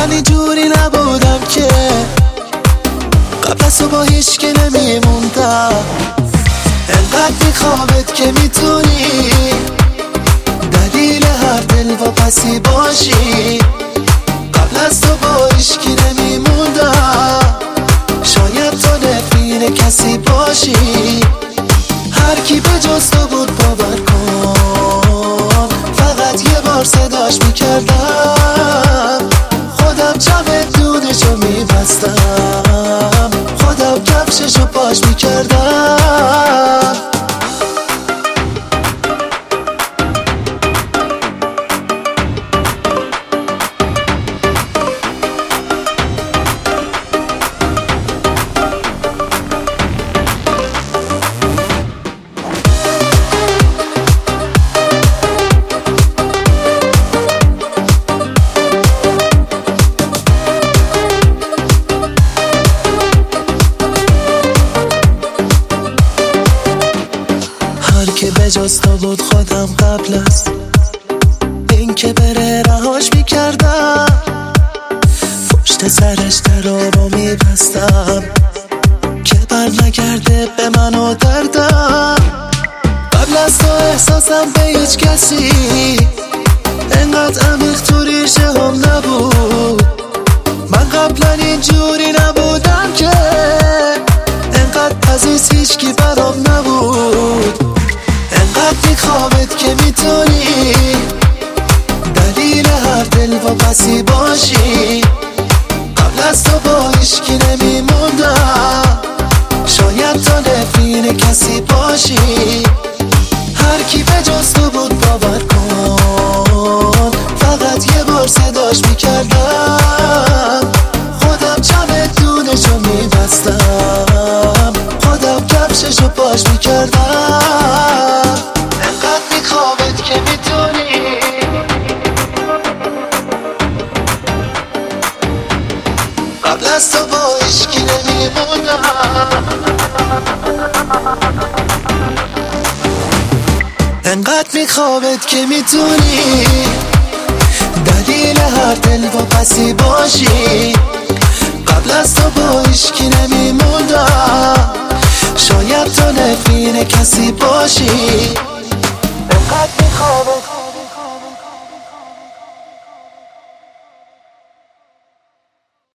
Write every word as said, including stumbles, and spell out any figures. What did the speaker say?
قبلا اینجوری نبودم که قبل از تو با هیچ که نمیموندم. انقدر میخوامت که میتونی دلیل هر دل و پسی باشی. قبل از تو با هیچ که نمیموندم. شاید تو نفرین کسی باشی. هر کی به جز تو بود باور کن، فقط یه بار صداش میکردم. خودم جمع دونشو میبستم، خودم کفششو پاش میکردم. که به جز تو بود خودم قبل است این که بره رهاش میکردم. پشت سرش درا رو میبستم که بر نگرده به من و دردم. قبل از تو احساسم به هیچ کسی انقدر عمیق تو ریشه هم نبود. من قبلا اینجوری نبودم که انقدر عزیز هیچ کی برام نبود. انقدر میخوامت که میتونی دلیل هر دل و پسی باشی. قبل از تو با هیچکی نمیموندم. شاید تو نفرین کسی باشی. هر کی به جز تو بود باور کن، فقط یه بار صداش میکردم. خودم جمع دونشو میبستم، خودم کفششو پاش میکردم. که میتونی قبل از تو با عشقی نمیمونم. انقدر میخوامت که میتونی دلیل هر دل و پسی باشی. قبل از تو با عشقی نمیمونم. شاید تو نفرین کسی باشی. انقدر میخوامت